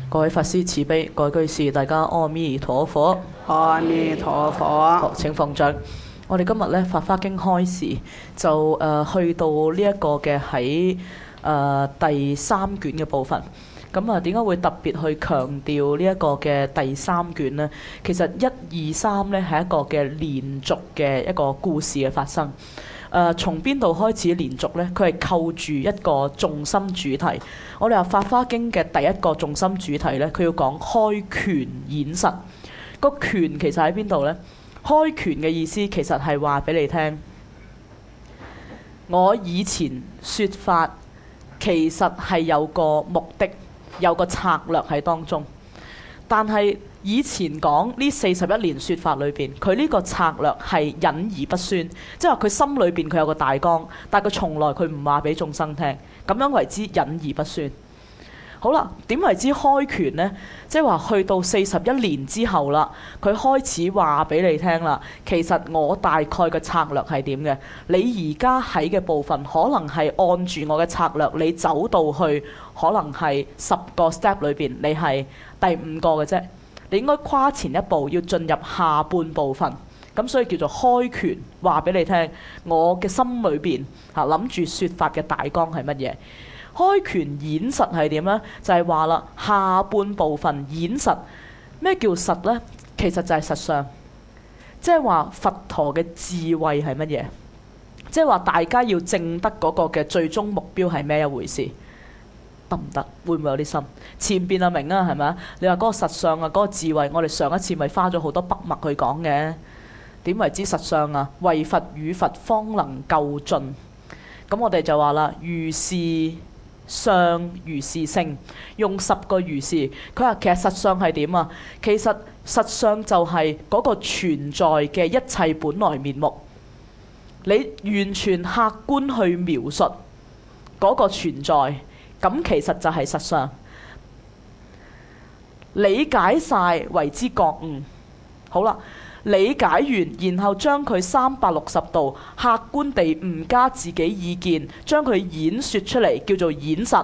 各位法師慈悲，各位居士，大家阿彌陀佛。 阿彌陀佛。 好，請放掌。我哋今日咧《法華經》開示，就去到呢一個嘅喺第三卷嘅部分。咁啊，點解會特別去強調呢一個嘅第三卷呢？其實1、2、3咧係一個嘅連續嘅一個故事嘅發生。從邊度開始連續呢？佢係扣住一個重心主題。我哋話《法華經》嘅第一個重心主題呢，佢要講開權演實。個權其實喺邊度呢？開權嘅意思其實係話俾你聽，我以前說法其實係有個目的，有個策略喺當中，但係以前講呢41年說法裏邊，佢呢個策略係隱而不宣，即係話佢心裏邊佢有個大綱，但係佢從來佢唔話俾眾生聽，咁樣為之隱而不宣。好啦，點為之開權呢？即係話去到41年之後啦，佢開始話俾你聽啦。其實我大概嘅策略係點嘅？你而家喺嘅部分可能係按住我嘅策略，你走到去可能係10個 step 裏邊，你係第5個嘅啫。你應該跨前一步，要進入下半部分。咁所以叫做開權，話俾你聽，我嘅心裏邊諗住說法嘅大綱係乜嘢？開權演實係點呢？就係話啦，下半部分演實，咩叫實呢？其實就係實相，即係話佛陀嘅智慧係乜嘢？即係話大家要證得嗰個嘅最終目標係咩一回事？得唔得？會唔會有啲深？前邊啊明啊，係咪啊？你話嗰個實相啊，嗰個智慧，我哋上一次咪花咗好多筆墨去講嘅。點為之實相啊？為佛與佛方能夠盡。咁我哋就話啦，如是相如是性，用10個如是。佢話其實實相係點啊？其實實相就係嗰個存在嘅一切本來面目。你完全客觀去描述嗰個存在，咁其實就係實相。理解晒為之覺悟。好啦，理解完，然後將佢360度客觀地唔加自己意見，將佢演說出嚟，叫做演實。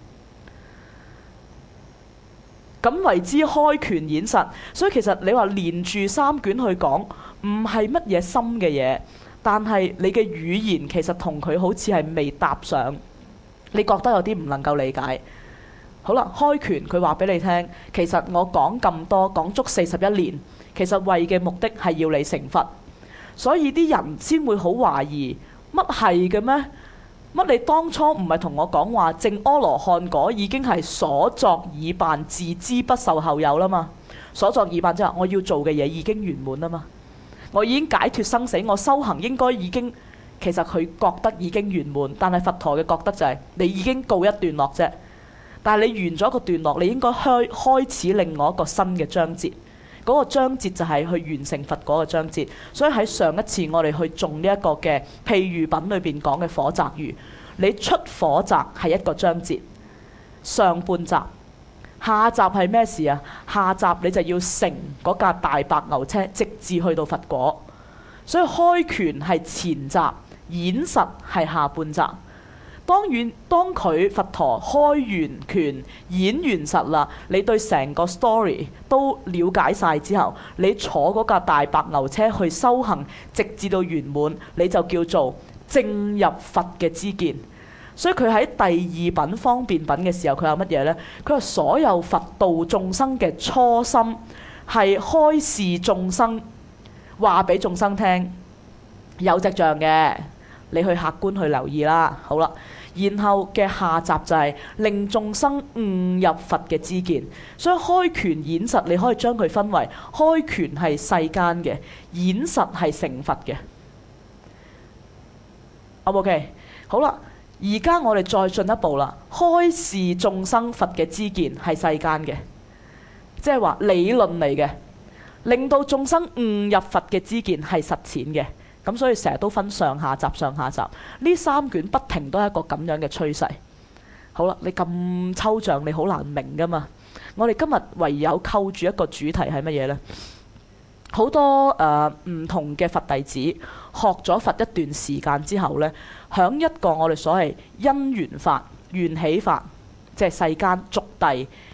咁為之開權演實。所以其實你話連住3卷去講，唔係乜嘢深嘅嘢，但係你嘅語言其實同佢好似係未搭上，你覺得有啲唔能夠理解。好啦，開權佢話俾你聽，其實我講咁多，講足41年。其實為嘅目的係要你成佛，所以啲人先會好懷疑，乜係嘅咩？乜你當初唔係同我講話證阿羅漢果已經係所作已辦，自知不受後有啦嘛？所作已辦即係我要做嘅嘢已經圓滿啦嘛？我已經解脫生死，我修行應該已經，其實佢覺得已經圓滿，但係佛陀嘅覺得就係你已經告一段落啫。但係你完咗一個段落，你應該開始另外一個新嘅章節。嗰個章節就係去完成佛嗰個章節，所以喺上一次我哋去種呢一個嘅譬喻品裏邊講嘅火宅喻，你出火宅係一個章節，上半集，下集係咩事啊？下集你就要乘嗰架大白牛車，直至去到佛果。所以開權係前集，演實係下半集。當佢佛陀開完權演完實啦，你對成個 story 都了解晒之後，你坐嗰架大白牛車去修行，直至到圓滿，你就叫做正入佛嘅知見。所以佢喺第2品方便品嘅時候，佢有乜嘢呢？佢話所有佛度眾生嘅初心係開示眾生，話俾眾生聽有隻象嘅，你去客觀去留意啦。好啦。然後嘅下集就係令眾生悟入佛嘅知見，所以開權演實你可以將佢分為開權係世間嘅，演實係成佛嘅。OK， 好啦，而家我哋再進一步啦，開示眾生佛嘅知見係世間嘅，即係話理論嚟嘅，令到眾生悟入佛嘅知見係實踐嘅。咁所以成日都分上下集，上下集呢3卷不停都係一個咁樣嘅趨勢。好啦，你咁抽象，你好難明噶嘛。我哋今日唯有扣住一個主題係乜嘢呢？好多唔同嘅佛弟子學咗佛一段時間之後呢，響一個我哋所謂因緣法、緣起法，即係世間俗諦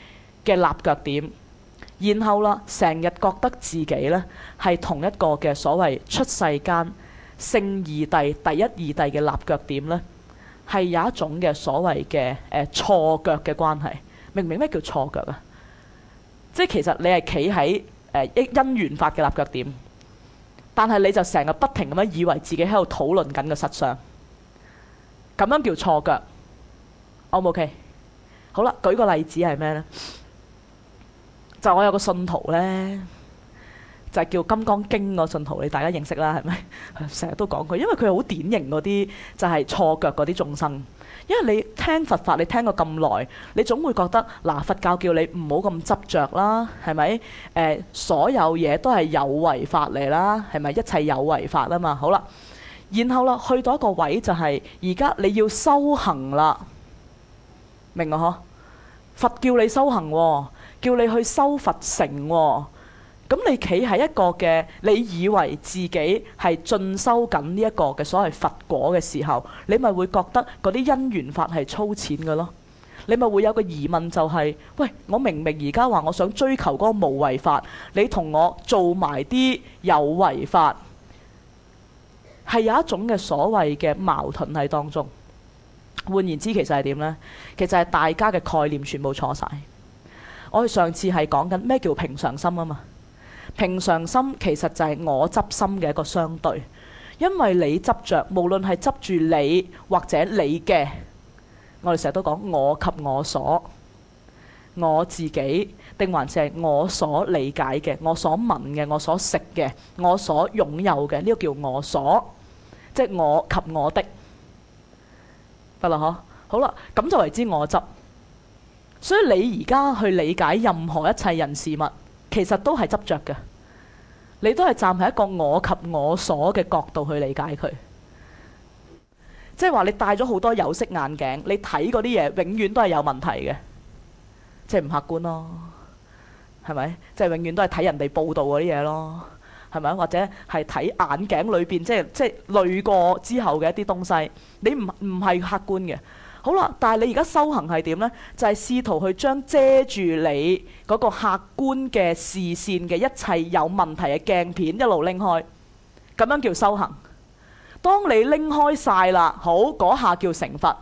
嘅立腳點，然後啦，成日覺得自己呢係同一個嘅所謂出世間聖二帝第一二帝嘅立腳點呢，係有一種嘅所謂嘅錯腳嘅關係。明唔明咩叫錯腳啊？即係其實你係企喺因緣法嘅立腳點，但係你就成日不停咁樣以為自己喺度討論緊嘅實相，咁樣叫錯腳。O 唔 OK？好啦，舉個例子係咩呢？就我有個信徒呢，就係叫《金剛經》個信徒，你大家認識啦，係咪？成日都講佢，因為佢係好典型嗰啲就係錯腳嗰啲眾生。因為你聽佛法，你聽過咁耐，你總會覺得嗱，佛教叫你唔好咁執着啦，係咪？所有嘢都係有為法嚟啦，係咪？一切有為法啊嘛。好啦，然後啦，去到一個位就係而家你要修行啦，明啊？嗬，佛叫你修行喎，叫你去修佛成喎。咁你企喺一個嘅，你以為自己係進修緊呢一個嘅所謂佛果嘅時候，你咪會覺得嗰啲因緣法係粗淺嘅咯。你咪會有個疑問就係：喂，我明明而家話我想追求嗰個無為法，你同我做埋啲有為法，係有一種嘅所謂嘅矛盾喺當中。換言之，其實係點呢？其實係大家嘅概念全部錯晒。我哋上次係講緊咩叫平常心啊嘛。平常心其實就係我執心嘅一個相對，因為你執着，無論係執住你或者你嘅，我哋成日都講我及我所，我自己定還是係我所理解嘅、我所聞嘅、我所食嘅、我所擁有嘅，呢個叫我所，即係我及我的，得啦嗬。好啦，咁就為之我執。所以你而家去理解任何一切人事物，其實都係執着嘅，你都係站喺一個我及我所嘅角度去理解佢。即係話你戴咗好多有色眼鏡，你睇嗰啲嘢永遠都係有問題嘅，即係唔客觀咯，係咪？即係永遠都係睇人哋報道嗰啲嘢咯，係咪？或者係睇眼鏡裏邊即係濾過之後嘅一啲東西，你唔係客觀嘅。好啦，但係你而家修行係點呢？就係試圖去將遮住你嗰個客觀嘅視線嘅一切有問題嘅鏡片一路拎開，咁樣叫修行。當你拎開晒啦，好，嗰下叫成佛，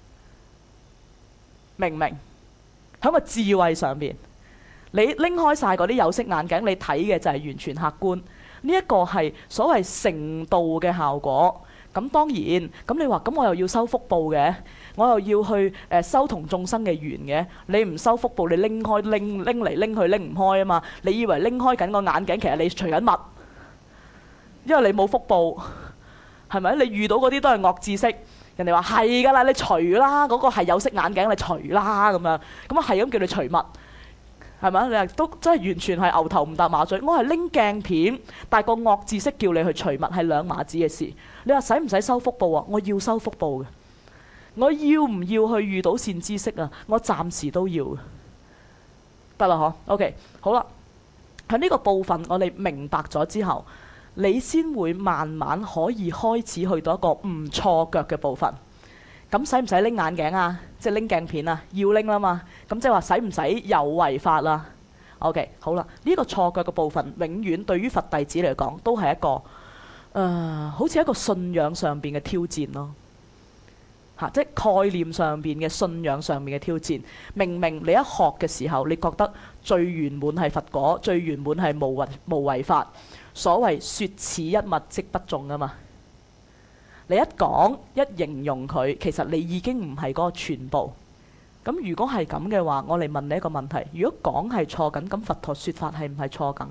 明唔明？喺個智慧上邊，你拎開晒嗰啲有色眼鏡，你睇嘅就係完全客觀。呢一個係所謂成道嘅效果。咁當然，咁你話咁我又要修福報嘅，我又要去修同眾生嘅緣嘅。你唔修福報，你拎開拎嚟拎去拎唔開啊嘛。你以為拎開緊個眼鏡，其實你除緊物，因為你冇福報，係咪？你遇到嗰啲都係惡知識，人哋話係㗎啦，你除啦，嗰個係有色眼鏡，你除啦咁樣，咁啊係咁叫你除物。係咪？你係都真係完全係牛頭唔搭馬嘴。我係拎鏡片，但係個惡知識叫你去除物係兩碼子嘅事。你話使唔使修福報啊？我要修福報嘅。我要唔要去遇到善知識啊？我暫時都要嘅。得啦，嗬。OK，好啦。喺呢個部分我哋明白咗之後，你先會慢慢可以開始去到一個唔錯腳嘅部分。咁使唔使拎眼鏡啊？即係拎鏡片啊？要拎啦嘛。咁即係話使唔使有為法啦？OK，好啦，呢個錯腳嘅部分，永遠對於佛弟子嚟講，都係一個好似一個信仰上邊嘅挑戰咯。即係概念上邊嘅信仰上面嘅挑戰。明明你一學嘅時候，你覺得最圓滿係佛果，最圓滿係無為法。所謂説此一物即不中啊嘛。你一講一形容佢，其實你已經唔係嗰個全部。咁如果係咁嘅話，我嚟問你一個問題：如果講係錯緊，咁佛陀説法係唔係錯緊？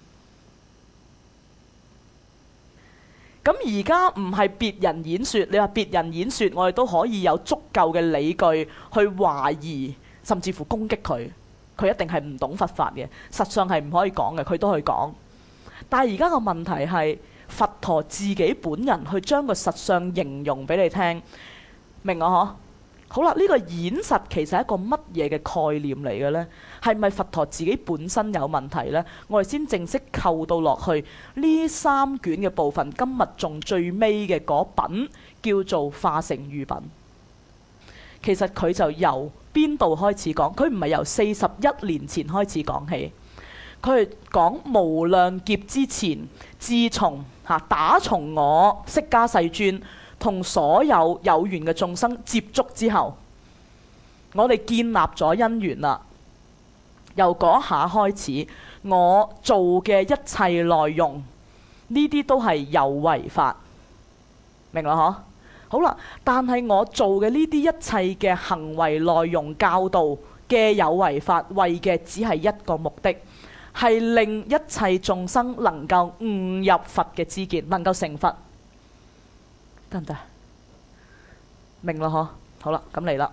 咁而家唔係別人演説，你話別人演説，我哋都可以有足夠嘅理據去懷疑，甚至乎攻擊佢。佢一定係唔懂佛法嘅，實上係唔可以講嘅，佢都去講。但係而家個問題係，佛陀自己本人去將個實相形容俾你聽，明我嗬？好啦，呢個演實其實係一個乜嘢嘅概念嚟嘅呢？係咪佛陀自己本身有問題呢？我哋先正式扣到落去呢三卷嘅部分。今日仲最尾嘅嗰品叫做化城喻品。 其實佢就由邊度開始講？佢唔係由41年前開始講起，佢係講無量劫之前，自從打從我釋迦世尊同所有有緣嘅眾生接觸之後，我哋建立咗因緣啦。由嗰下開始，我做嘅一切內容，呢啲都係有為法，明啦嗬？好啦，但係我做嘅呢啲一切嘅行為內容教導嘅有為法，為嘅只係一個目的，係令一切眾生能夠悟入佛嘅知見，能夠成佛，得唔得？明啦嗬？好啦，咁嚟啦。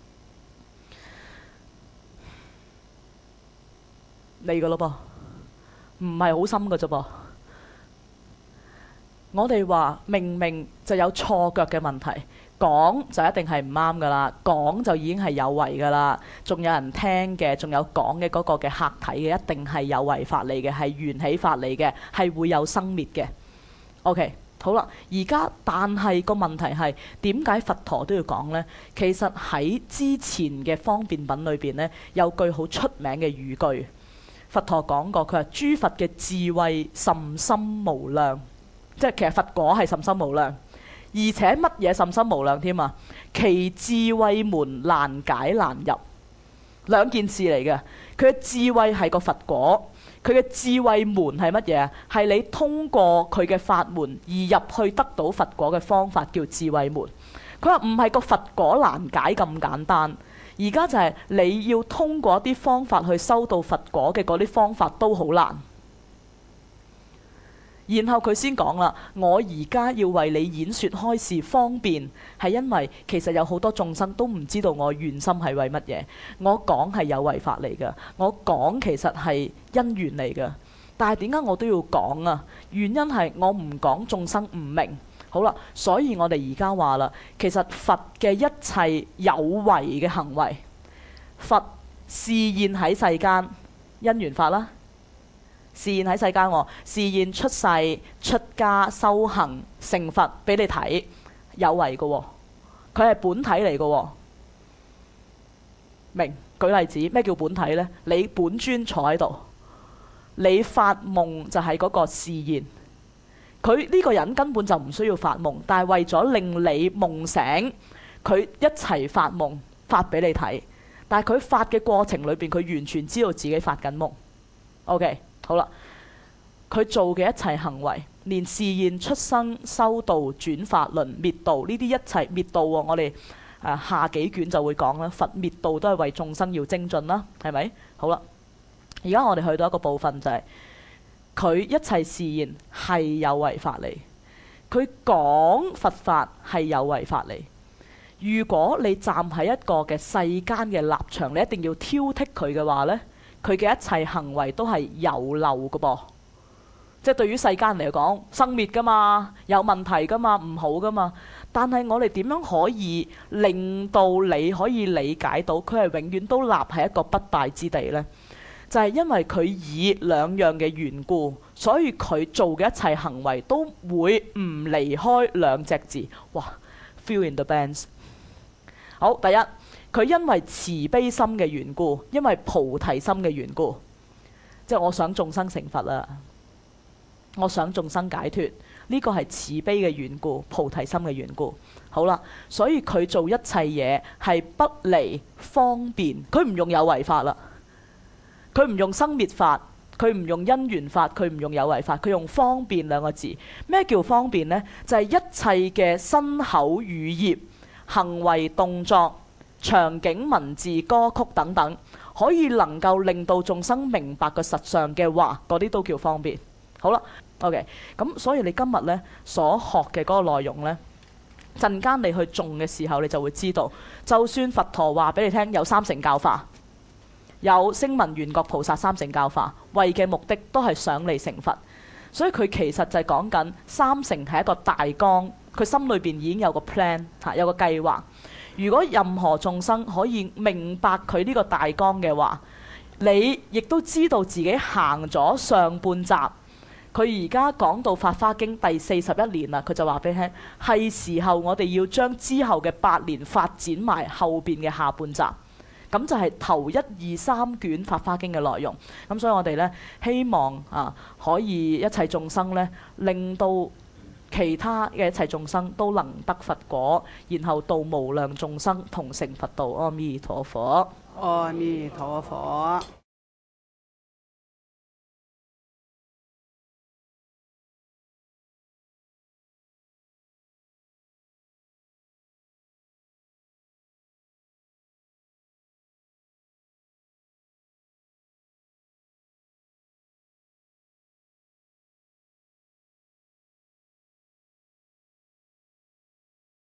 嚟噶咯噃，唔係好深噶啫噃。我哋話明明就有錯腳嘅問題，講就一定係唔啱噶啦，講就已經係有為噶啦，仲有人聽嘅，仲有講嘅嗰個嘅客體嘅，一定係有為法嚟嘅，係緣起法嚟嘅，係會有生滅嘅。OK， 好啦，而家但係個問題係點解佛陀都要講呢？其實喺之前嘅方便品裏邊呢，有句好出名嘅語句。佛陀講過，佢話諸佛嘅智慧甚深無量，即係其實佛果係甚深無量，而且乜嘢甚深無量添啊？其智慧門難解難入，兩件事嚟嘅。佢嘅智慧係個佛果，佢嘅智慧門係乜嘢啊？係你通過佢嘅法門而入去得到佛果嘅方法叫智慧門。佢話唔係個佛果難解咁簡單。而家就係你要通過一啲方法去收到佛果嘅嗰啲方法都好難。然後佢先講啦，我而家要為你演說開示方便，係因為其實有好多眾生都唔知道我願心係為乜嘢。我講係有為法嚟㗎，我講其實係因緣嚟㗎。但係點解我都要講啊？原因係我唔講眾生唔明。好啦，所以我哋而家話啦，其實佛嘅一切有為嘅行為，佛示現喺世間因緣法啦，示現喺世間喎，示現出世、出家、修行、成佛俾你睇，有為嘅喎，佢係本體嚟嘅喎。明？舉例子，咩叫本體呢？你本尊坐喺度，你發夢就係嗰個示現。佢呢個人根本就唔需要發夢，但係為咗令你夢醒，佢一齊發夢發俾你睇。但係佢發嘅過程裏邊，佢完全知道自己發緊夢。OK， 好啦，佢做嘅一切行為，連示現、出生、修道、轉法輪、滅道呢啲一切滅道喎，我哋下幾卷就會講啦。佛滅道都係為眾生要精進啦，係咪？好啦，而家我哋去到一個部分就係。佢一切示現係有為法嚟，佢講佛法係有為法嚟。如果你站喺一個嘅世間嘅立場，你一定要挑剔佢嘅話呢，佢嘅一切行為都係有漏嘅噃。即係對於世間嚟講，生滅噶嘛，有問題噶嘛，唔好噶嘛。但係我哋點樣可以令到你可以理解到佢係永遠都立喺一個不敗之地呢？就係因為佢以兩樣嘅緣故，所以佢做嘅一切行為都會唔離開兩隻字。哇 ，feel in the bands。好，第一，佢因為慈悲心嘅緣故，因為菩提心嘅緣故，即係我想眾生成佛啦，我想眾生解脫，呢個係慈悲嘅緣故，菩提心嘅緣故。好啦，所以佢做一切嘢係不離方便，佢唔用有為法啦。佢唔用生滅法，佢唔用因緣法，佢唔用有為法，佢用方便兩個字。咩叫方便呢？就係一切嘅身口語業、行為動作、場景文字、歌曲等等，可以能夠令到眾生明白個實相嘅話，嗰啲都叫方便。好啦 ，OK， 咁所以你今日呢所學嘅嗰個內容呢，陣間你去種嘅時候，你就會知道，就算佛陀話俾你聽有三乘教化。有聲聞緣覺菩薩三乘教化，為嘅目的都係想你成佛，所以佢其實就係講緊三乘係一個大綱，佢心裏邊已經有個 plan 有個計劃。如果任何眾生可以明白佢呢個大綱嘅話，你亦都知道自己行咗上半集， 佢而家講到《法華經》第41年啦，佢就話俾你聽，係時候我哋要將之後嘅8年發展埋後邊嘅下半集。咁就係頭1、2、3卷《法華經》嘅內容。咁所以我哋呢，希望可以一切眾生呢，令到其他嘅一切眾生都能得佛果，然後度無量眾生同成佛道。阿彌陀佛。 阿彌陀佛。